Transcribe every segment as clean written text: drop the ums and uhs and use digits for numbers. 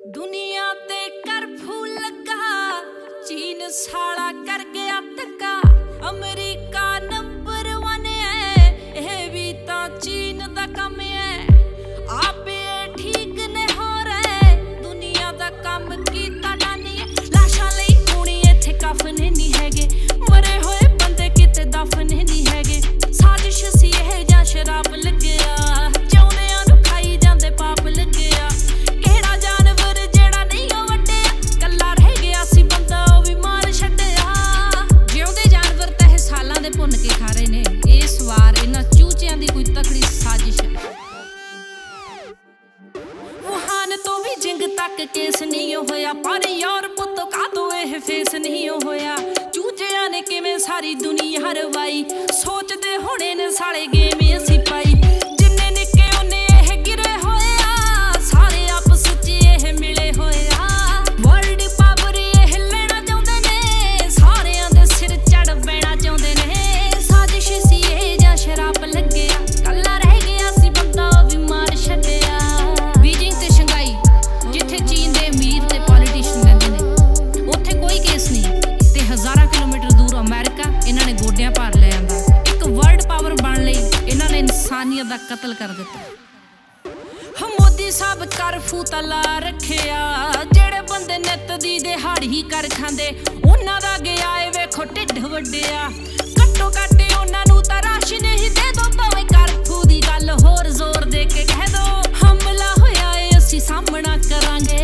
दुनिया ते कर्फ्यू लगा, चीन साला कर गया धक्का। अमरीका नंबर 1 है, यह भी तो चीन दा कम है। आपे ठीक ने हो रहे, दुनिया दा कम कीता नानी। लाशां लई हुणी इत्थे कफन नहीं हैगे, मरे होए बंदे किते दफन नहीं हैगे। साजिश सी यह जां शराब लग्गिया, चाहुंदियां नूं खाई जांदे पाप लग्गिया। किहड़ा जानवर जेड़ा नहीं ओ वड्डिया, कल्ला रह गया सी बंदा ओ भी मार छड्डिया। जिउंदे जानवर तां इह सालां दे भुन्न के खा रहे ने, इस वार इन्हां चूचियां दी कोई तकड़ी साजिश है। वुहान तो भी जिंग तक केस नहीं होया, पर यूरोप तो कादों इह फेस नहीं होया। चूचियां ने किवें सारी दुनिया रवाई, सोचदे होणे ने साले गेम असीं पाई। जिन्ने निक्के उन्ने इह गिरे होया, सारे आपस च इह मिले होया। वर्ल्ड पावर इह लेना चाहुंदे ने, सारियां दे सिर चढ़ बैणा चाहुंदे ने। साजिश सी इह जां शराब लग्गिया, कल्ला रह गया सी बंदा ओ भी मार छड्डिया। बीजिंग ते शंघाई जिथे चीन दे अमीर ते पॉलिटिशियन रहिंदे ने, उत्थे कोई केस नहीं ते हज़ारां किलोमीटर दूर अमेरिका इन्हां ने गोडियां भार ले आंदा। एक वर्ल्ड पावर बन लई इन्हां ने इंसानियत दा कतल कर दित्ता। मोदी साहब कर्फ्यू ला रखिया, जेड़े बंदे नित दी दिहाड़ी ही कर खांदे, उन्हां दा गया ए वेखो ढिड वड्डिया। घट्टो घट्ट उन्हां नूं तां राशन ही दे दो, भावें कर्फ्यू दी गल होर जोर दे के कह दो। हमला होया ए असीं सामना करांगे,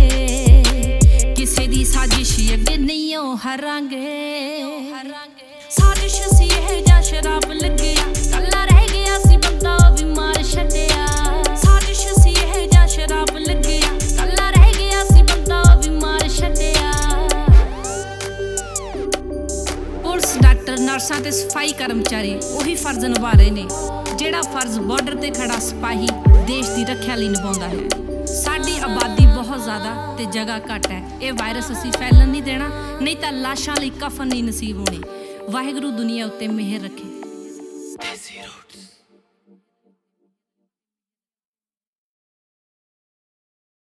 किसे दी साजिश अगे नहीं ओ हरांगे। साजिश सी इह जां शराब लग्गिया, कल्ला रह गया सी बंदा ओ भी मार छड्डिया। साजिश सी इह जां शराब लग्गिया, कल्ला रह गया सी बंदा ओ भी मार छड्डिया। पुलिस डॉक्टर नर्सां ते सफाई कर्मचारी उही फर्ज निभा रहे ने, जेड़ा फर्ज बॉर्डर ते खड़ा सिपाही देश दी रखिया लई निभाउंदा है। साडी आबादी बहुत ज़्यादा ते जगह घट है, ये वायरस असीं फैलन नहीं देना, नहीं तां लाशां लई कफन नहीं नसीब होने। वाहिगुरू दुनिया उत्ते मेहर रखे।